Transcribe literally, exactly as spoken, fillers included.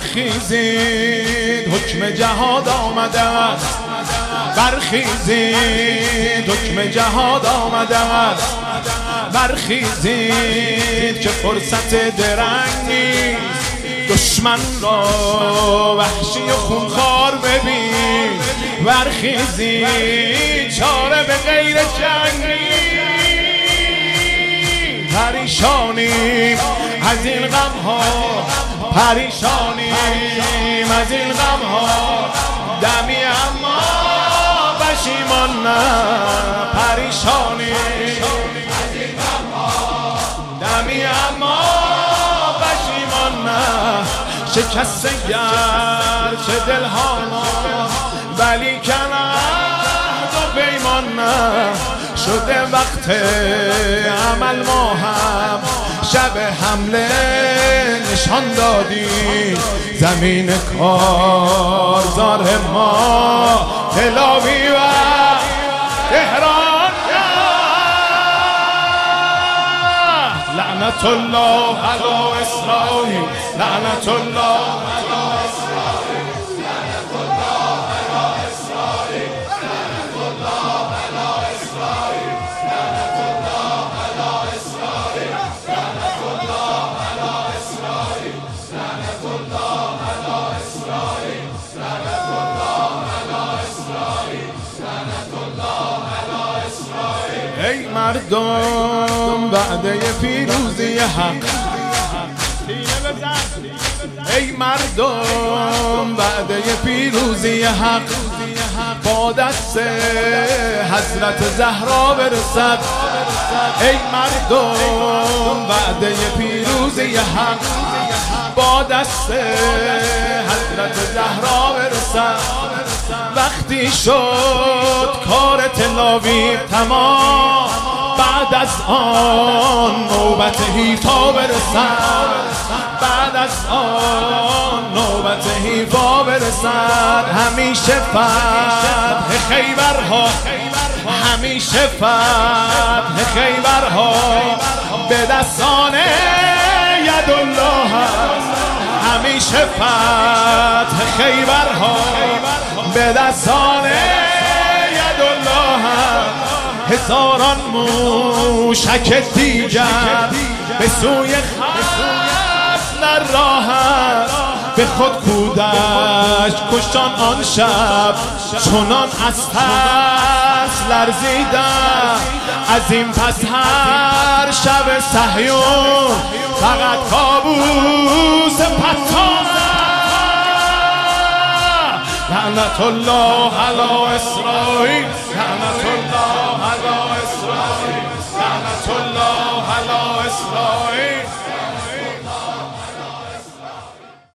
برخیزید حکم جهاد آمده است، برخیزید حکم جهاد آمده است، برخیزید که فرصت درنگ نیست، دشمن را وحشی و خونخوار ببین، برخیزید چاره به غیر جنگ نیست. پریشانیم از این غم ها، پریشانیم از این غم ها، دمی اما پشیمان نه، پریشانیم از این غم ها، دمی اما پشیمان نه. شکسته گرچه دل ها ما، ولی کن عهد و پیمان نه. شده وقت عمل، ما هم شب حمله نشان دادیم، زمین کارزار ما تلاوی و تهران. لعنت الله علی اسرائیل، لعنت الله علی اسرائیل، لعنت الله علی اسرائیل، لعنت الله علی اسرائیل، لعنت الله علی اسرائیل، لعنت الله علی اسرائیل، لعنت الله علی اسرائیل، لعنت الله علی اسرائیل، لعنت الله علی اسرائیل. ای مردم وعده پیروزی حق، ای مردم وعده پیروزی حق با دست حضرت زهرا برسد. ای مردم وعده پیروزی حق با دست حضرت زهرا برسد. وقتی شد کار تل آویو تمام، بعد از آن نوبت حیفا برسد، بعد از آن نوبت حیفا برسد. همیشه فتح خیبرها، همیشه فتح خیبرها به دستان یدالله است، همیشه فتح خیبرها به دستان یدالله است. هزاران موشک دیگر به سوی خصم در راه است، به خود کودش کشتان آن شب، چنان از ترس لرزیدم. از این پس هر شب صهیون فقط کابوس پتان. لعنت الله علی اسرائیل، لعنت الله علی اسرائیل، لعنت الله علی اسرائیل.